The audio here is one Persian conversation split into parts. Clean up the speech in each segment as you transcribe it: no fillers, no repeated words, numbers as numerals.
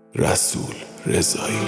رسول رضایی.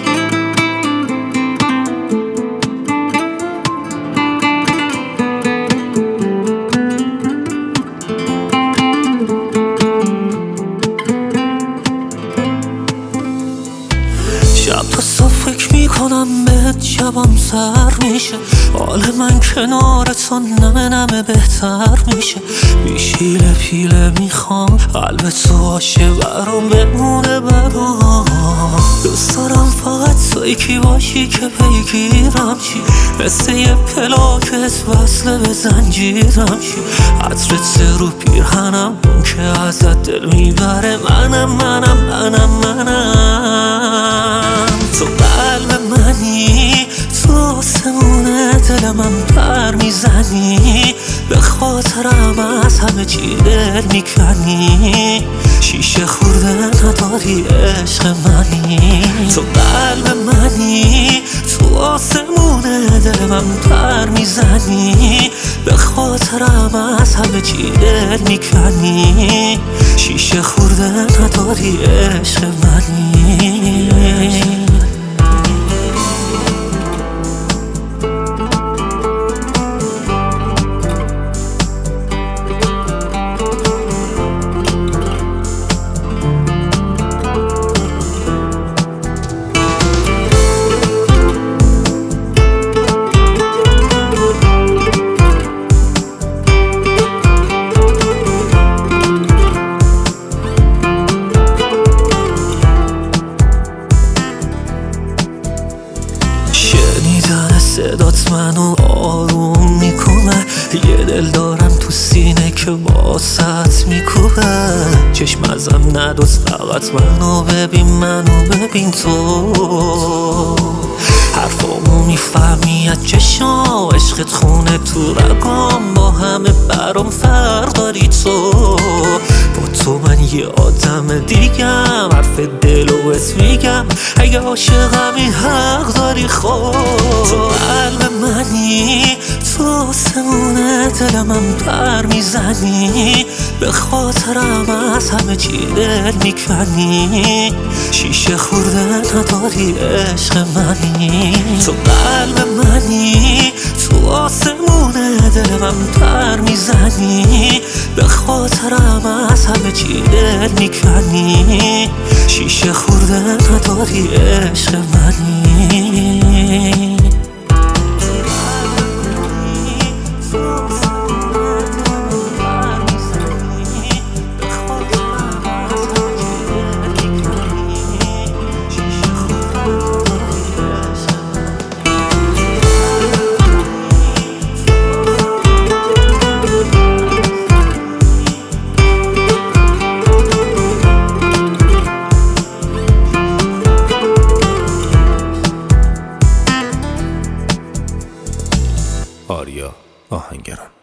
شب تا صبح فکر میکنم بهت، شبم سر میشه، حال من کنار تو نمه نمه بهتر میشه. پیشیله پیله میخوام قلب تو باشه برام بمونه برام. دوست دارم فقط تو یکی باشی که پیگیرم چی، مثل یه پلاکت وصله به زنجیرم شی. عطرت رو پیرهنم اون که ازت دل میبره، منم تو قلب منی، تو آسمون دل من پر میزنی، به خاطرم از همه چی دل میکنی. شیشه خورده نداری عشق منی، تو قلب منی، تو آسمون دل من پر میزنی، به خاطرم از همه چی دل میکنی. شیشه خورده نداری عشق منی. شنیدن صدات منو آروم میکنه، یه دل دارم تو سینه که واسط میکوبه. چشم ازم ندوز، فقط منو ببین تو. حرفامو میفهمی از چشام، عشقت خونه تو رگام، با همه برام فرق داری تو. با تو من یه آدم دیگم، حرف دلو بهت میگم، اگه عاشقمی حق داری. خب تو قلب منی، تو آسمون دل من پر میزنی، به خاطرم از همه چی دل میکنی. شیشه خورده نداری عشق منی، تو قلب منی، تو آسمون دل من پر میزنی، به خاطرم از همه چی دل میکنی. شیشه خورده نداری عشق منی. آریا آهنگران.